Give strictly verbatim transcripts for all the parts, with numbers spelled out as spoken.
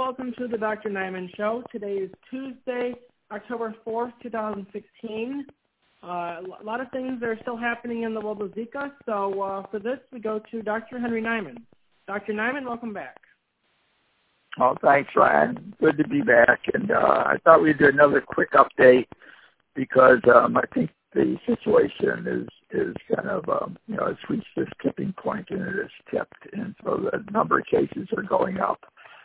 welcome to the Doctor Nyman Show. Today is Tuesday, October fourth, twenty sixteen. Uh, a lot of things are still happening in the world of Zika, so uh, for this we go to Doctor Henry Nyman. Doctor Nyman, welcome back. Oh, thanks, Ryan. Good to be back. And uh, I thought we'd do another quick update because um, I think the situation is is kind of, um, you know, it's reached this tipping point and it is tipped. And so the number of cases are going up.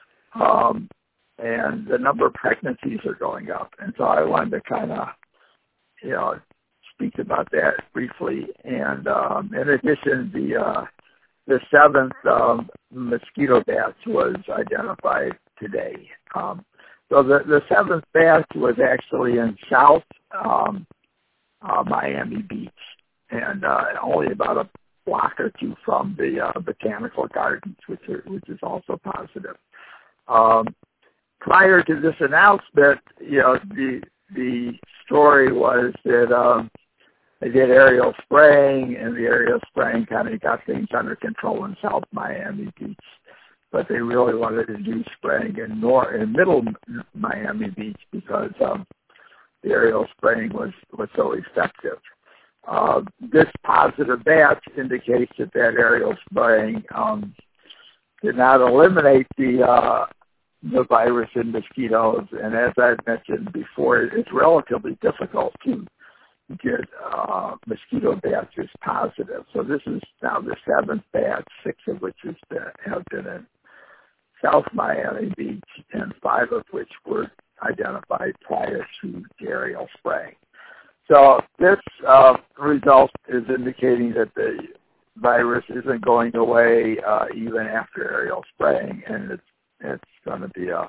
Um, and the number of pregnancies are going up. And so I wanted to kind of, you know, speak about that briefly. And um, in addition, the uh, the seventh um, mosquito batch was identified today. Um, so the, the seventh batch was actually in South um, uh, Miami Beach, and uh, only about a block or two from the uh, Botanical Gardens, which are, which is also positive. Um, prior to this announcement, you know, the the story was that um, they did aerial spraying, and the aerial spraying kind of got things under control in South Miami Beach. But they really wanted to do spraying in North in Middle Miami Beach because um, the aerial spraying was, was so effective. Uh, this positive batch indicates that that aerial spraying um, did not eliminate the uh, the virus in mosquitoes, and as I've mentioned before, it's relatively difficult to get uh, mosquito batches positive. So this is now the seventh batch, six of which has been, have been in South Miami Beach, and five of which were identified prior to the aerial spraying. So this uh, result is indicating that the virus isn't going away uh, even after aerial spraying, and it's it's going to be a,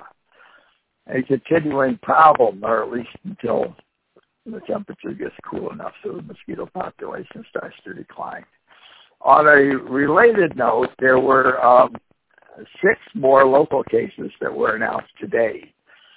a continuing problem, or at least until the temperature gets cool enough so the mosquito population starts to decline. On a related note, there were um, six more local cases that were announced today.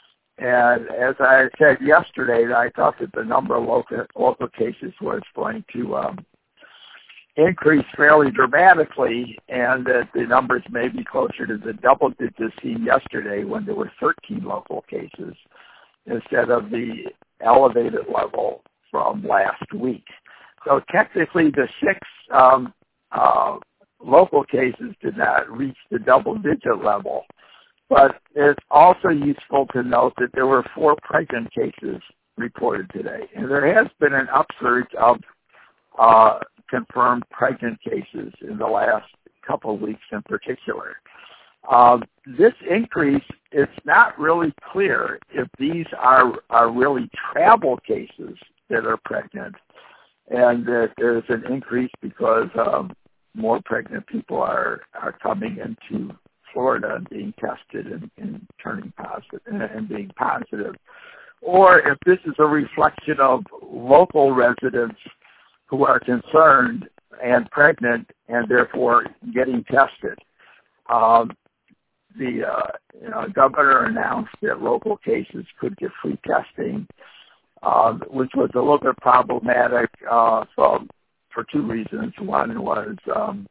And as I said yesterday, I thought that the number of local, local cases was going to um, increase fairly dramatically, and that the numbers may be closer to the double digits seen yesterday when there were thirteen local cases instead of the elevated level from last week. So technically the six um, uh, local cases did not reach the double-digit level, but it's also useful to note that there were four pregnant cases reported today, and there has been an upsurge of uh, confirmed pregnant cases in the last couple of weeks in particular. Um, this increase, it's not really clear if these are, are really travel cases that are pregnant, and that there's an increase because um, more pregnant people are, are coming into Florida and being tested and, and turning positive and, and being positive, or if this is a reflection of local residents who are concerned and pregnant and therefore getting tested. Um, the uh, you know, governor announced that local cases could get free testing, um, which was a little bit problematic uh, for, for two reasons. One was um,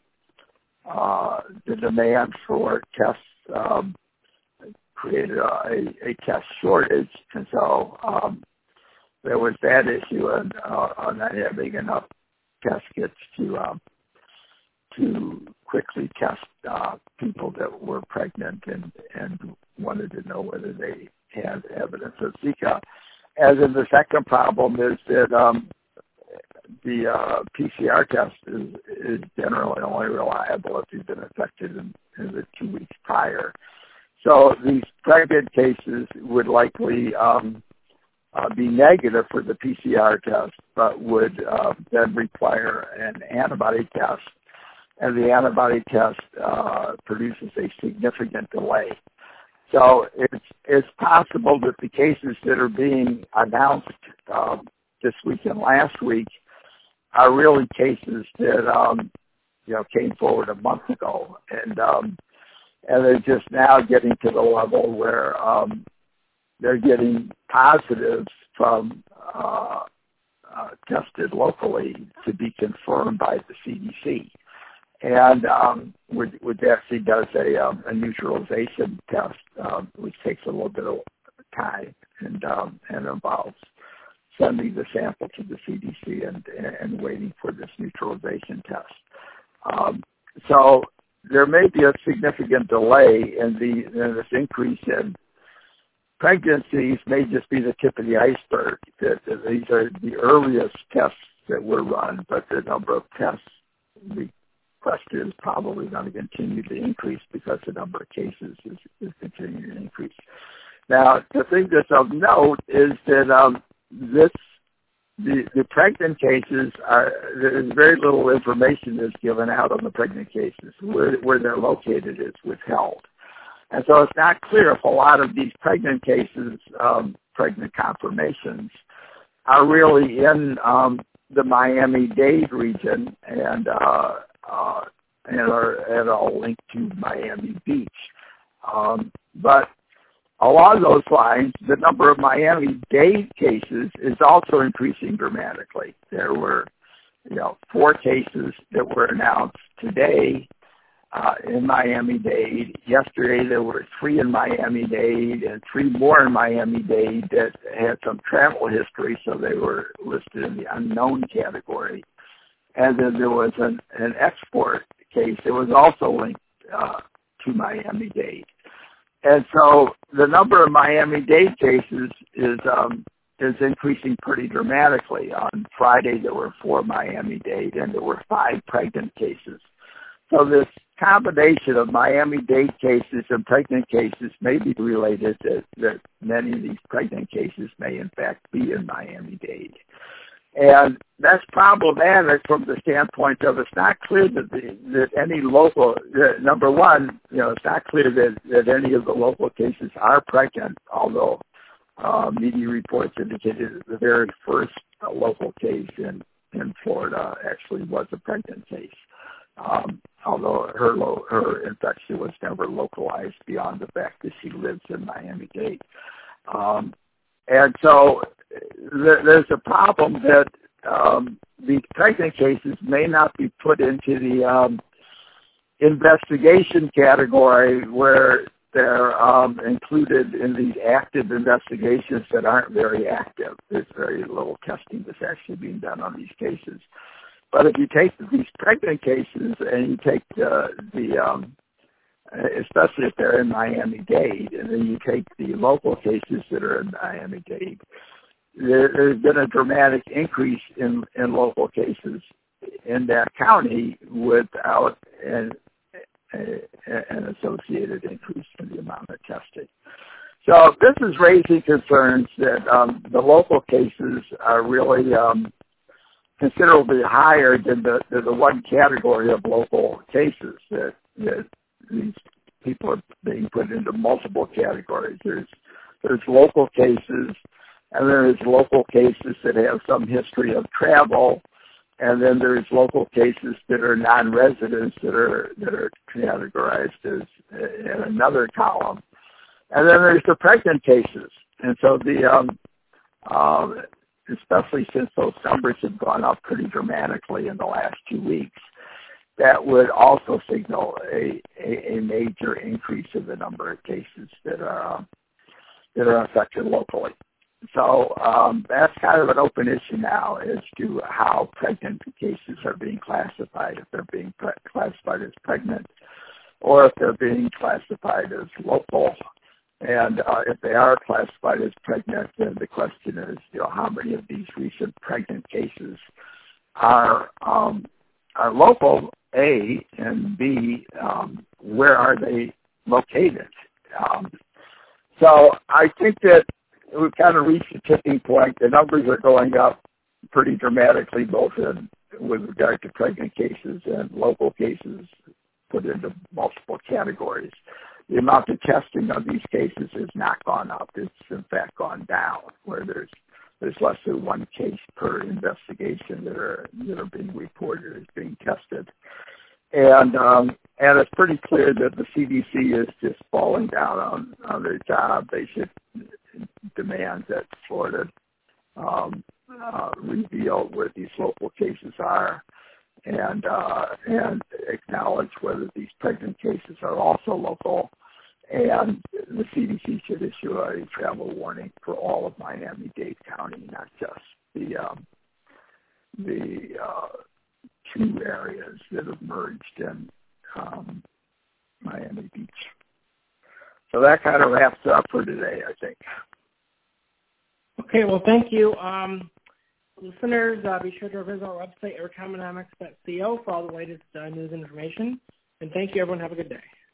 uh, the demand for tests um, created a, a, a test shortage, and so um, there was that issue on, uh, on not having enough test kits to um, to quickly test uh, people that were pregnant and, and wanted to know whether they had evidence of Zika. As in the second problem is that um, the uh, P C R test is, is generally only reliable if you've been infected in, in the two weeks prior. So these pregnant cases would likely um, uh, be negative for the P C R test, but would uh, then require an antibody test, and the antibody test uh, produces a significant delay. So it's it's possible that the cases that are being announced um, this week and last week are really cases that um, you know came forward a month ago, and um, and they're just now getting to the level where um, they're getting positives from uh, uh, tested locally to be confirmed by the C D C. and um, which, which actually does a, um, a neutralization test, um, which takes a little bit of time and um, and involves sending the sample to the C D C and, and waiting for this neutralization test. Um, so there may be a significant delay in, the, in this increase in pregnancies. May just be the tip of the iceberg. That, that these are the earliest tests that were run, but the number of tests requested is probably going to continue to increase because the number of cases is, is continuing to increase. Now, the thing that's of note is that um, this the, the pregnant cases are, there's very little information that's given out on the pregnant cases. Where, where they're located is withheld. And so it's not clear if a lot of these pregnant cases, um, pregnant confirmations, are really in um, the Miami-Dade region and uh, uh, and are and all linked to Miami Beach. Um, but along those lines, the number of Miami-Dade cases is also increasing dramatically. There were, you know, four cases that were announced today uh, in Miami-Dade. Yesterday there were three in Miami-Dade and three more in Miami-Dade that had some travel history, so they were listed in the unknown category. And then there was an, an export case that was also linked uh, to Miami-Dade. And so the number of Miami-Dade cases is um, is increasing pretty dramatically. On Friday, there were four Miami-Dade, and there were five pregnant cases. So this combination of Miami-Dade cases and pregnant cases may be related to that many of these pregnant cases may, in fact, be in Miami-Dade. And that's problematic from the standpoint of it's not clear that, the, that any local, uh, number one, you know, it's not clear that, that any of the local cases are pregnant, although uh, media reports indicated that the very first uh, local case in, in Florida actually was a pregnant case, um, although her, lo- her infection was never localized beyond the fact that she lives in Miami-Dade. Um, and so there's a problem that um, the pregnant cases may not be put into the um, investigation category where they're um, included in these active investigations that aren't very active. There's very little testing that's actually being done on these cases. But if you take these pregnant cases and you take uh, the um, especially if they're in Miami-Dade, and then you take the local cases that are in Miami-Dade, there, there's been a dramatic increase in, in local cases in that county without an, an associated increase in the amount of testing. So this is raising concerns that um, the local cases are really um, considerably higher than the, than the one category of local cases that, that these people are being put into multiple categories. There's there's local cases, and there's local cases that have some history of travel, and then there's local cases that are non-residents that are that are categorized as in another column, and then there's the pregnant cases. And so the um, um, especially since those numbers have gone up pretty dramatically in the last two weeks. That would also signal a, a, a major increase in the number of cases that are um, that are affected locally. So um, that's kind of an open issue now as to how pregnant cases are being classified, if they're being pre- classified as pregnant or if they're being classified as local. And uh, if they are classified as pregnant, then the question is, you know, how many of these recent pregnant cases are um, are local, A, and B, um, where are they located? Um, so I think that we've kind of reached a tipping point. The numbers are going up pretty dramatically, both in, with regard to pregnant cases and local cases put into multiple categories. The amount of testing of these cases has not gone up. It's, in fact, gone down, where there's There's less than one case per investigation that are that are being reported as being tested, and um, and it's pretty clear that the C D C is just falling down on, on their job. They should demand that Florida um, uh, reveal where these local cases are, and uh, and acknowledge whether these pregnant cases are also local. And the C D C should issue a travel warning for all of Miami-Dade County, not just the um, the uh, two areas that have merged in um, Miami Beach. So that kind of wraps up for today, I think. Okay, well, thank you. Um, listeners, uh, be sure to visit our website, air common omics dot co, for all the latest uh, news and information. And thank you, everyone. Have a good day.